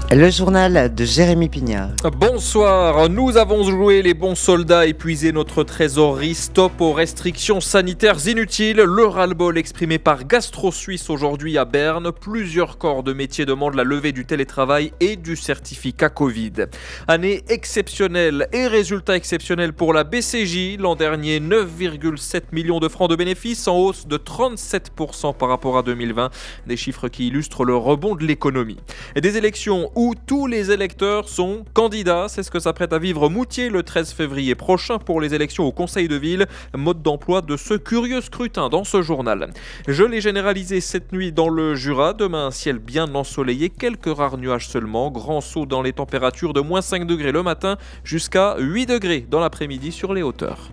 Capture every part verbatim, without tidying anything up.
Le journal de Jérémy Pignard. Bonsoir, nous avons joué les bons soldats, épuisé notre trésorerie, stop aux restrictions sanitaires inutiles. Le ras-le-bol exprimé par Gastro Suisse aujourd'hui à Berne. Plusieurs corps de métier demandent la levée du télétravail et du certificat Covid. Année exceptionnelle et résultat exceptionnel pour la B C J. L'an dernier, neuf virgule sept millions de francs de bénéfices, en hausse de trente-sept pour cent par rapport à deux mille vingt. Des chiffres qui illustrent le rebond de l'économie. Et des élections où tous les électeurs sont candidats. C'est ce que s'apprête à vivre Moutier le treize février prochain pour les élections au conseil de ville. Mode d'emploi de ce curieux scrutin dans ce journal. Je l'ai généralisé cette nuit dans le Jura. Demain, un ciel bien ensoleillé, quelques rares nuages seulement. Grand saut dans les températures de moins cinq degrés le matin jusqu'à huit degrés dans l'après-midi sur les hauteurs.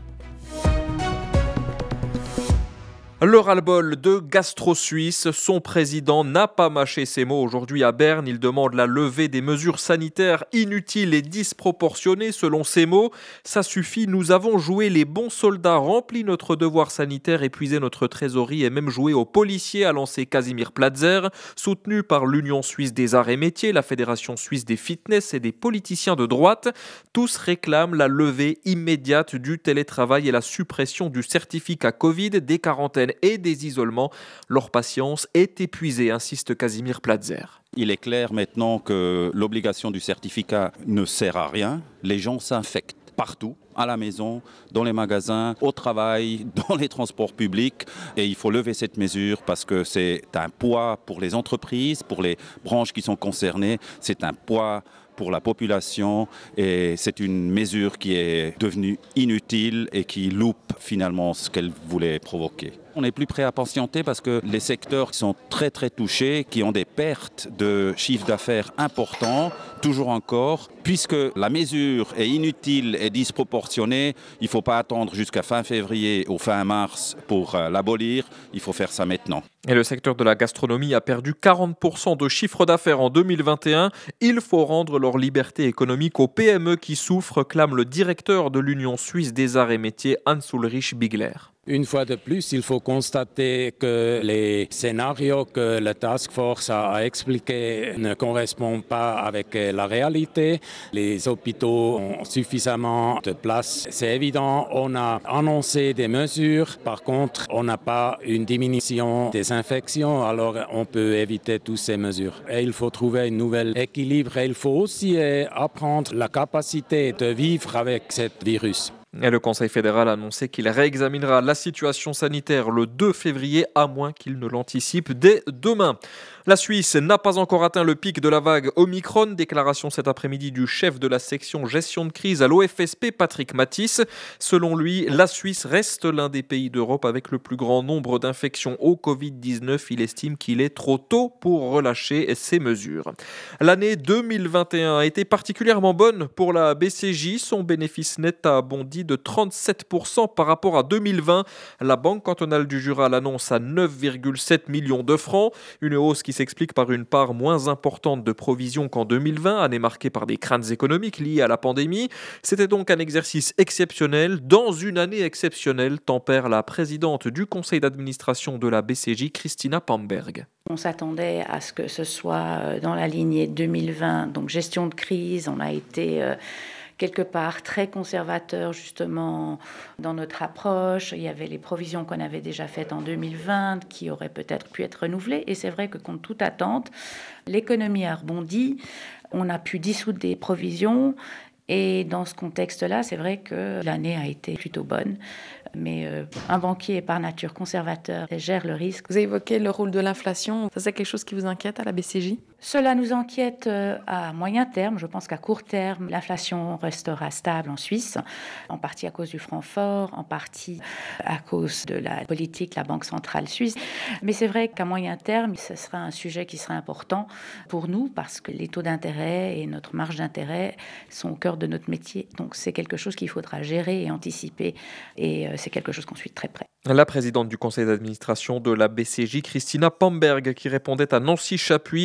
Le ras-le-bol de Gastro Suisse, son président n'a pas mâché ses mots aujourd'hui à Berne. Il demande la levée des mesures sanitaires inutiles et disproportionnées selon ses mots. Ça suffit, nous avons joué les bons soldats, rempli notre devoir sanitaire, épuisé notre trésorerie et même joué aux policiers, a lancé Casimir Platzer, soutenu par l'Union suisse des arts et métiers, la Fédération suisse des fitness et des politiciens de droite. Tous réclament la levée immédiate du télétravail et la suppression du certificat Covid, des quarantaines et des isolements. Leur patience est épuisée, insiste Casimir Platzer. Il est clair maintenant que l'obligation du certificat ne sert à rien. Les gens s'infectent partout, à la maison, dans les magasins, au travail, dans les transports publics. Et il faut lever cette mesure parce que c'est un poids pour les entreprises, pour les branches qui sont concernées. C'est un poids pour la population et c'est une mesure qui est devenue inutile et qui loupe finalement ce qu'elle voulait provoquer. On n'est plus prêt à patienter parce que les secteurs qui sont très très touchés, qui ont des pertes de chiffre d'affaires importants, toujours encore, puisque la mesure est inutile et disproportionnée, il ne faut pas attendre jusqu'à fin février ou fin mars pour euh, l'abolir, il faut faire ça maintenant. Et le secteur de la gastronomie a perdu quarante pour cent de chiffre d'affaires en deux mille vingt et un. Il faut rendre leur liberté économique aux P M E qui souffrent, clame le directeur de l'Union suisse des arts et métiers, Hans-Ulrich Bigler. Une fois de plus, il faut constater que les scénarios que la Task Force a expliqués ne correspondent pas avec la réalité. Les hôpitaux ont suffisamment de place. C'est évident, on a annoncé des mesures. Par contre, on n'a pas une diminution des infections, alors on peut éviter toutes ces mesures. Et il faut trouver un nouvel équilibre et il faut aussi apprendre la capacité de vivre avec ce virus. Et le Conseil fédéral a annoncé qu'il réexaminera la situation sanitaire le deux février, à moins qu'il ne l'anticipe dès demain. La Suisse n'a pas encore atteint le pic de la vague Omicron. Déclaration cet après-midi du chef de la section gestion de crise à l'O F S P, Patrick Matisse. Selon lui, la Suisse reste l'un des pays d'Europe avec le plus grand nombre d'infections au covid dix-neuf. Il estime qu'il est trop tôt pour relâcher ces mesures. L'année deux mille vingt et un a été particulièrement bonne pour la B C J. Son bénéfice net a bondi de trente-sept pour cent par rapport à deux mille vingt. La Banque cantonale du Jura l'annonce à neuf virgule sept millions de francs. Une hausse qui s'explique par une part moins importante de provisions qu'en deux mille vingt, année marquée par des craintes économiques liées à la pandémie. C'était donc un exercice exceptionnel. Dans une année exceptionnelle, tempère la présidente du conseil d'administration de la B C J, Christina Pamberg. On s'attendait à ce que ce soit dans la lignée deux mille vingt, donc gestion de crise. On a été euh, quelque part très conservateur justement dans notre approche. Il y avait les provisions qu'on avait déjà faites en deux mille vingt qui auraient peut-être pu être renouvelées. Et c'est vrai que contre toute attente, l'économie a rebondi. On a pu dissoudre des provisions. Et dans ce contexte-là, c'est vrai que l'année a été plutôt bonne. Mais euh, un banquier est par nature conservateur et gère le risque. Vous avez évoqué le rôle de l'inflation. Ça, c'est quelque chose qui vous inquiète à la B C J ? Cela nous inquiète euh, à moyen terme. Je pense qu'à court terme, l'inflation restera stable en Suisse, en partie à cause du franc fort, en partie à cause de la politique de la Banque centrale suisse. Mais c'est vrai qu'à moyen terme, ce sera un sujet qui sera important pour nous parce que les taux d'intérêt et notre marge d'intérêt sont au cœur de notre métier. Donc c'est quelque chose qu'il faudra gérer et anticiper et euh, c'est quelque chose qu'on suit de très près. La présidente du conseil d'administration de la B C J, Christina Pamberg, qui répondait à Nancy Chapuis, autre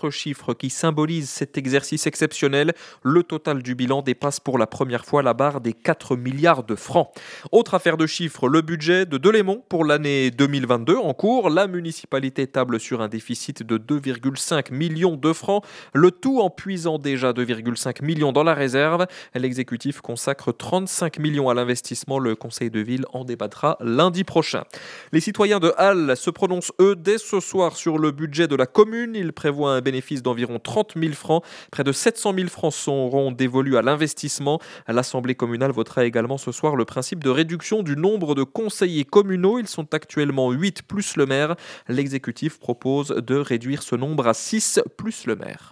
Autre chiffre qui symbolise cet exercice exceptionnel, le total du bilan dépasse pour la première fois la barre des quatre milliards de francs. Autre affaire de chiffres, le budget de Delémont pour l'année deux mille vingt-deux en cours. La municipalité table sur un déficit de deux virgule cinq millions de francs, le tout en puisant déjà deux virgule cinq millions dans la réserve. L'exécutif consacre trente-cinq millions à l'investissement. Le conseil de ville en débattra lundi prochain. Les citoyens de Halle se prononcent, eux, dès ce soir sur le budget de la commune. Ils prévoient un bénéfice d'environ trente mille francs. Près de sept cent mille francs seront dévolus à l'investissement. L'Assemblée communale votera également ce soir le principe de réduction du nombre de conseillers communaux. Ils sont actuellement huit plus le maire. L'exécutif propose de réduire ce nombre à six plus le maire.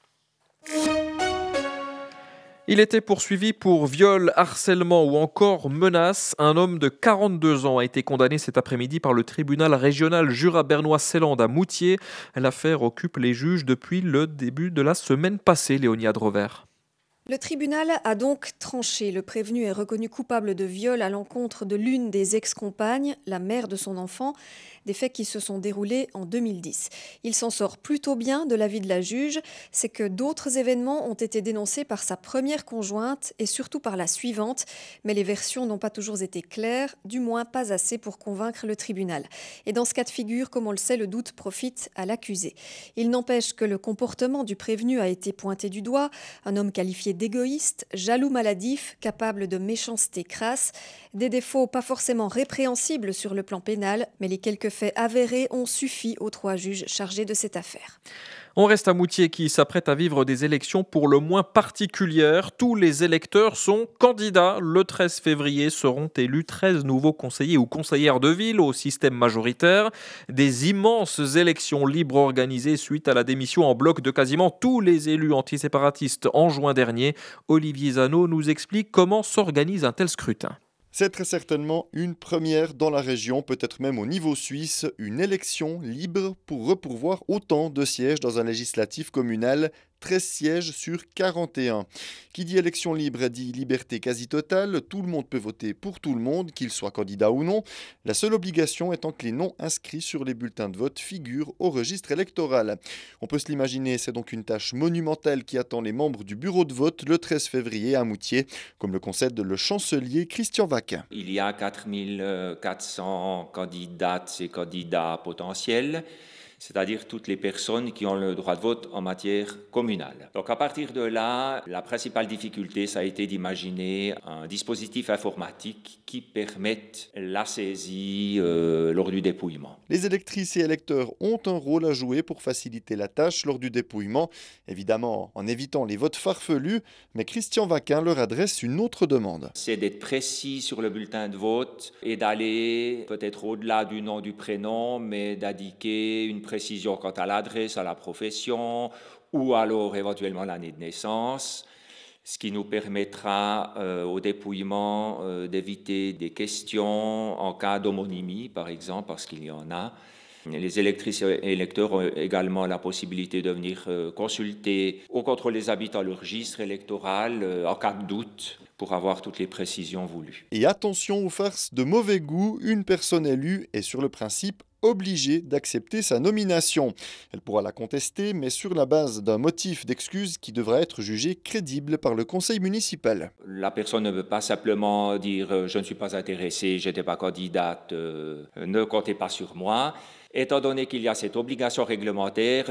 Il était poursuivi pour viol, harcèlement ou encore menace. Un homme de quarante-deux ans a été condamné cet après-midi par le tribunal régional Jura-Bernois-Seeland à Moutier. L'affaire occupe les juges depuis le début de la semaine passée, Léonie Adrover. Le tribunal a donc tranché. Le prévenu est reconnu coupable de viol à l'encontre de l'une des ex-compagnes, la mère de son enfant, des faits qui se sont déroulés en deux mille dix. Il s'en sort plutôt bien de l'avis de la juge, c'est que d'autres événements ont été dénoncés par sa première conjointe et surtout par la suivante, mais les versions n'ont pas toujours été claires, du moins pas assez pour convaincre le tribunal. Et dans ce cas de figure, comme on le sait, le doute profite à l'accusé. Il n'empêche que le comportement du prévenu a été pointé du doigt, un homme qualifié d'égoïste, jaloux maladif, capable de méchanceté crasse, des défauts pas forcément répréhensibles sur le plan pénal, mais les quelques faits avérés ont suffi aux trois juges chargés de cette affaire. On reste à Moutier qui s'apprête à vivre des élections pour le moins particulières. Tous les électeurs sont candidats. Le treize février seront élus treize nouveaux conseillers ou conseillères de ville au système majoritaire. Des immenses élections libres organisées suite à la démission en bloc de quasiment tous les élus antiséparatistes en juin dernier. Olivier Zano nous explique comment s'organise un tel scrutin. C'est très certainement une première dans la région, peut-être même au niveau suisse, une élection libre pour repourvoir autant de sièges dans un législatif communal, treize sièges sur quarante et un. Qui dit élection libre dit liberté quasi totale, tout le monde peut voter pour tout le monde, qu'il soit candidat ou non. La seule obligation étant que les noms inscrits sur les bulletins de vote figurent au registre électoral. On peut se l'imaginer, c'est donc une tâche monumentale qui attend les membres du bureau de vote le treize février à Moutier, comme le concède le chancelier Christian Vaquin. Il y a quatre mille quatre cents candidates et candidats potentiels, c'est-à-dire toutes les personnes qui ont le droit de vote en matière communale. Donc à partir de là, la principale difficulté, ça a été d'imaginer un dispositif informatique qui permette la saisie euh, lors du dépouillement. Les électrices et électeurs ont un rôle à jouer pour faciliter la tâche lors du dépouillement, évidemment en évitant les votes farfelus, mais Christian Vaquin leur adresse une autre demande. C'est d'être précis sur le bulletin de vote et d'aller peut-être au-delà du nom, du prénom, mais d'indiquer une précision quant à l'adresse, à la profession ou alors éventuellement l'année de naissance, ce qui nous permettra euh, au dépouillement euh, d'éviter des questions en cas d'homonymie, par exemple, parce qu'il y en a. Les électrices et électeurs ont également la possibilité de venir euh, consulter au contrôle des habitants le registre électoral euh, en cas de doute, pour avoir toutes les précisions voulues. Et attention aux farces de mauvais goût, une personne élue est sur le principe obligée d'accepter sa nomination. Elle pourra la contester, mais sur la base d'un motif d'excuse qui devra être jugé crédible par le conseil municipal. La personne ne veut pas simplement dire euh, « je ne suis pas intéressée, je n'étais pas candidate, euh, ne comptez pas sur moi ». Étant donné qu'il y a cette obligation réglementaire,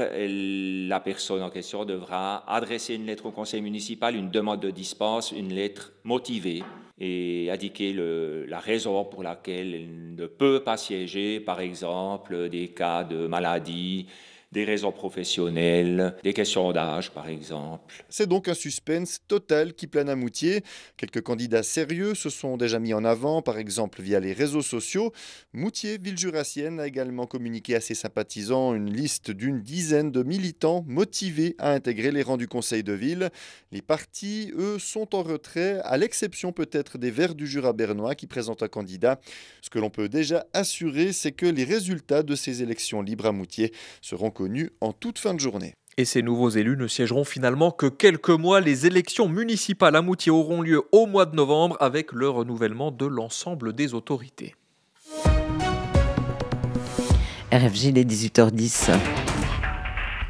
la personne en question devra adresser une lettre au conseil municipal, une demande de dispense, une lettre motivée et indiquer le, la raison pour laquelle elle ne peut pas siéger, par exemple des cas de maladie, des raisons professionnelles, des questions d'âge par exemple. C'est donc un suspense total qui plane à Moutier. Quelques candidats sérieux se sont déjà mis en avant, par exemple via les réseaux sociaux. Moutier, ville jurassienne, a également communiqué à ses sympathisants une liste d'une dizaine de militants motivés à intégrer les rangs du conseil de ville. Les partis, eux, sont en retrait, à l'exception peut-être des Verts du Jura bernois qui présentent un candidat. Ce que l'on peut déjà assurer, c'est que les résultats de ces élections libres à Moutier seront connus en toute fin de journée. Et ces nouveaux élus ne siégeront finalement que quelques mois. Les élections municipales à Moutier auront lieu au mois de novembre avec le renouvellement de l'ensemble des autorités. R F J, il est dix-huit heures dix.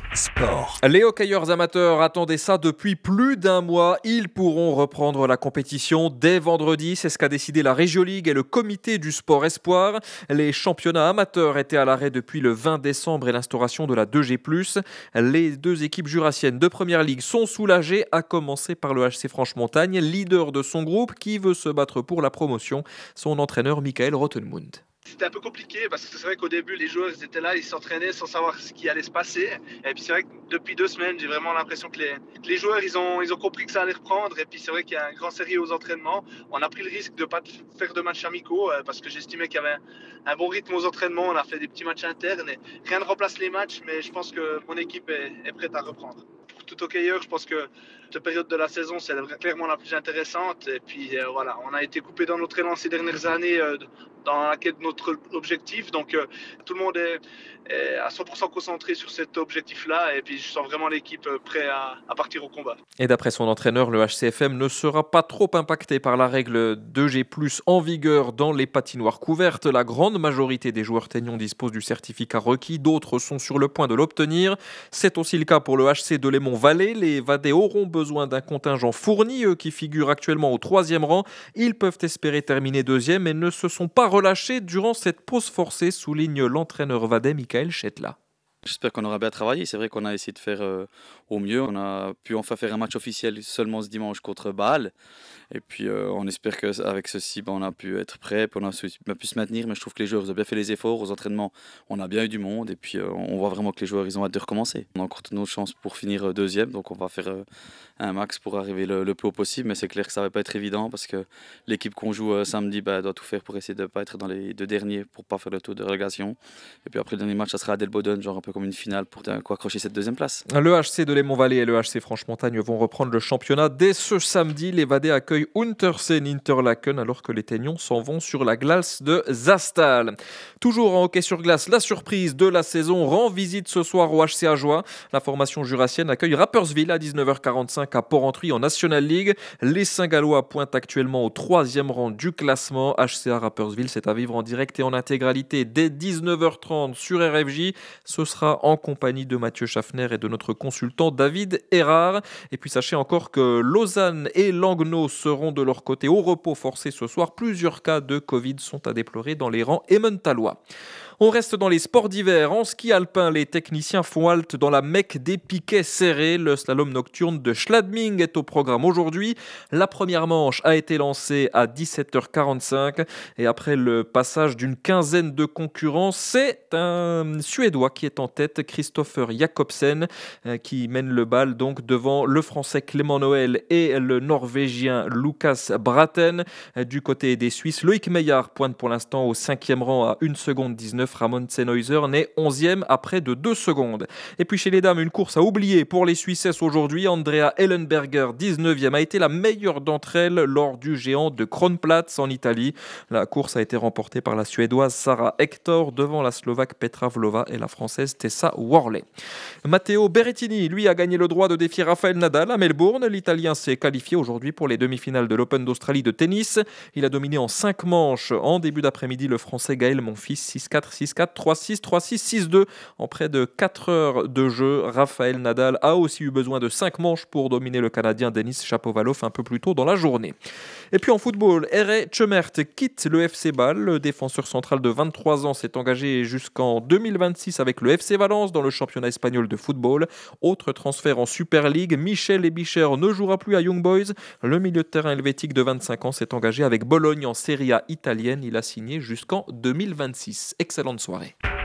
Sport. Les hockeyeurs amateurs attendaient ça depuis plus d'un mois. Ils pourront reprendre la compétition dès vendredi. C'est ce qu'a décidé la Regio League et le comité du sport espoir. Les championnats amateurs étaient à l'arrêt depuis le vingt décembre et l'instauration de la deux G plus. Les deux équipes jurassiennes de première ligue sont soulagées, à commencer par le H C Franche-Montagne, leader de son groupe qui veut se battre pour la promotion. Son entraîneur Michael Rottenmund. C'était un peu compliqué parce que c'est vrai qu'au début, les joueurs ils étaient là, ils s'entraînaient sans savoir ce qui allait se passer. Et puis c'est vrai que depuis deux semaines, j'ai vraiment l'impression que les, que les joueurs ils ont, ils ont compris que ça allait reprendre. Et puis c'est vrai qu'il y a un grand sérieux aux entraînements. On a pris le risque de ne pas faire de matchs amicaux parce que j'estimais qu'il y avait un, un bon rythme aux entraînements. On a fait des petits matchs internes. Et rien ne remplace les matchs, mais je pense que mon équipe est, est prête à reprendre. Pour tout hockeyeur, je pense que cette période de la saison, c'est clairement la plus intéressante. Et puis euh, voilà, on a été coupé dans notre élan ces dernières années euh, dans la quête de notre objectif. Donc euh, tout le monde est, est à cent pour cent concentré sur cet objectif-là. Et puis je sens vraiment l'équipe prête à, à partir au combat. Et d'après son entraîneur, le H C F M ne sera pas trop impacté par la règle deux G plus en vigueur dans les patinoires couvertes. La grande majorité des joueurs teignons disposent du certificat requis. D'autres sont sur le point de l'obtenir. C'est aussi le cas pour le H C de Lémont-Vallée. Les Vadais auront besoin d'un contingent fourni, eux qui figurent actuellement au troisième rang. Ils peuvent espérer terminer deuxième et ne se sont pas relâchés durant cette pause forcée, souligne l'entraîneur vadais Michael Chetla. J'espère qu'on aura bien travaillé. C'est vrai qu'on a essayé de faire euh, au mieux. On a pu enfin faire un match officiel seulement ce dimanche contre Bâle. Et puis euh, on espère qu'avec ceci, ben, on a pu être prêt, puis on a, on a pu se maintenir. Mais je trouve que les joueurs ont bien fait les efforts. Aux entraînements, on a bien eu du monde. Et puis euh, on voit vraiment que les joueurs ils ont hâte de recommencer. On a encore toutes nos chances pour finir deuxième. Donc on va faire euh, un max pour arriver le, le plus haut possible. Mais c'est clair que ça ne va pas être évident parce que l'équipe qu'on joue euh, samedi ben, doit tout faire pour essayer de ne pas être dans les deux derniers, pour ne pas faire le tour de relégation. Et puis après le dernier match, ça sera à Delboden, genre un peu comme une finale pour quoi accrocher cette deuxième place. Le H C de Lémont-Vallée et le H C Franche-Montagne vont reprendre le championnat dès ce samedi. Les Vadais accueillent Untersen Interlaken alors que les Teignons s'en vont sur la glace de Zastal. Toujours en hockey sur glace, la surprise de la saison rend visite ce soir au H C Ajoie. La formation jurassienne accueille Rapperswil à dix-neuf heures quarante-cinq à Porrentruy en National League. Les Saint-Gallois pointent actuellement au troisième rang du classement. H C A Rapperswil, c'est à vivre en direct et en intégralité dès dix-neuf heures trente sur R F J. Ce sera en compagnie de Mathieu Schaffner et de notre consultant David Erard. Et puis sachez encore que Lausanne et Langnau seront de leur côté au repos forcé ce soir. Plusieurs cas de Covid sont à déplorer dans les rangs emmentalois. On reste dans les sports d'hiver. En ski alpin, les techniciens font halte dans la Mecque des piquets serrés. Le slalom nocturne de Schladming est au programme aujourd'hui. La première manche a été lancée à dix-sept heures quarante-cinq. Et après le passage d'une quinzaine de concurrents, c'est un Suédois qui est en tête, Christopher Jakobsen, qui mène le bal donc devant le Français Clément Noël et le Norvégien Lucas Braten. Du côté des Suisses, Loïc Meillard pointe pour l'instant au cinquième rang à une seconde dix-neuf. Ramon Sennhäuser n'est onzième à près de deux secondes. Et puis chez les dames, une course à oublier pour les Suissesses aujourd'hui. Andrea Ellenberger, dix-neuvième, a été la meilleure d'entre elles lors du géant de Kronplatz en Italie. La course a été remportée par la Suédoise Sarah Hector devant la Slovaque Petra Vlova et la Française Tessa Worley. Matteo Berrettini, lui, a gagné le droit de défier Rafael Nadal à Melbourne. L'Italien s'est qualifié aujourd'hui pour les demi-finales de l'Open d'Australie de tennis. Il a dominé en cinq manches en début d'après-midi le Français Gaël Monfils, six quatre, six quatre, trois six, trois six, six deux. En près de quatre heures de jeu, Rafael Nadal a aussi eu besoin de cinq manches pour dominer le Canadien Denis Shapovalov un peu plus tôt dans la journée. Et puis en football, Ere Tchemert quitte le F C Bâle. Le défenseur central de vingt-trois ans s'est engagé jusqu'en deux mille vingt-six avec le F C Valence dans le championnat espagnol de football. Autre transfert en Super League, Michel Ebicher ne jouera plus à Young Boys. Le milieu de terrain helvétique de vingt-cinq ans s'est engagé avec Bologne en Serie A italienne. Il a signé jusqu'en deux mille vingt-six. Excellente soirée.